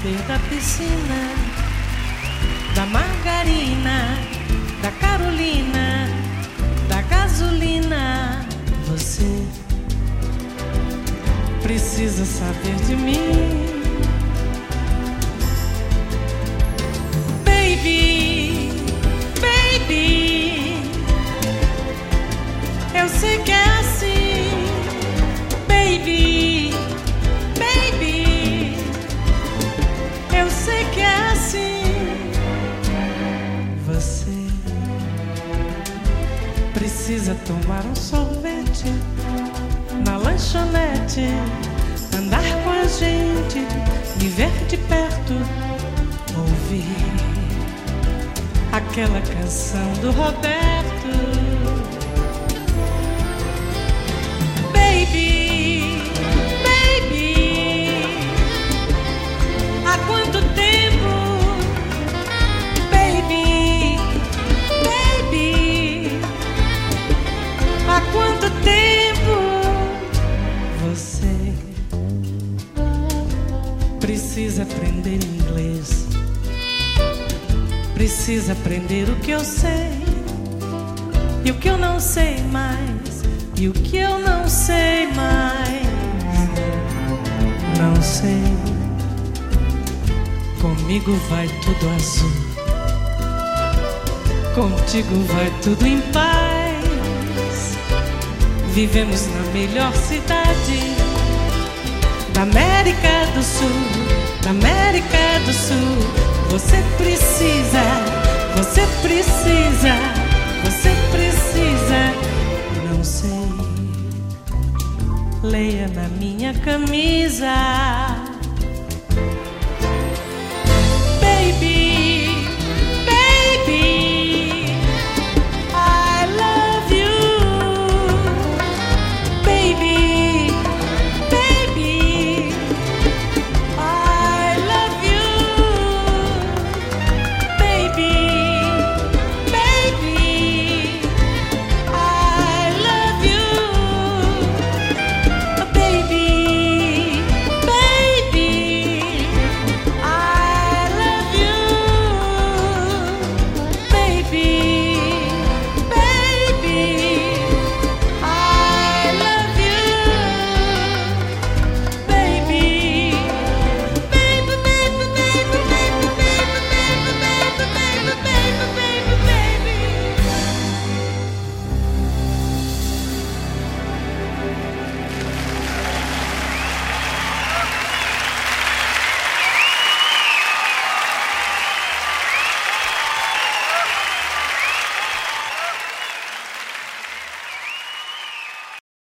saber da piscina, da margarina, da Carolina, da gasolina. Você precisa saber de mim, baby, baby. Eu sei que é assim, baby, baby. Eu sei que é assim. Você precisa tomar um sorvete na lanchonete, andar com a gente, me ver de perto, ouvir aquela canção do Roberto. Baby, baby, há quanto tempo? Baby, baby, há quanto tempo? Você precisa aprender inglês, precisa aprender o que eu sei e o que eu não sei mais, e o que eu não sei mais. Não sei. Comigo vai tudo azul, contigo vai tudo em paz. Vivemos na melhor cidade da América do Sul, da América do Sul. Você precisa, você precisa, você precisa. Não sei, leia na minha camisa.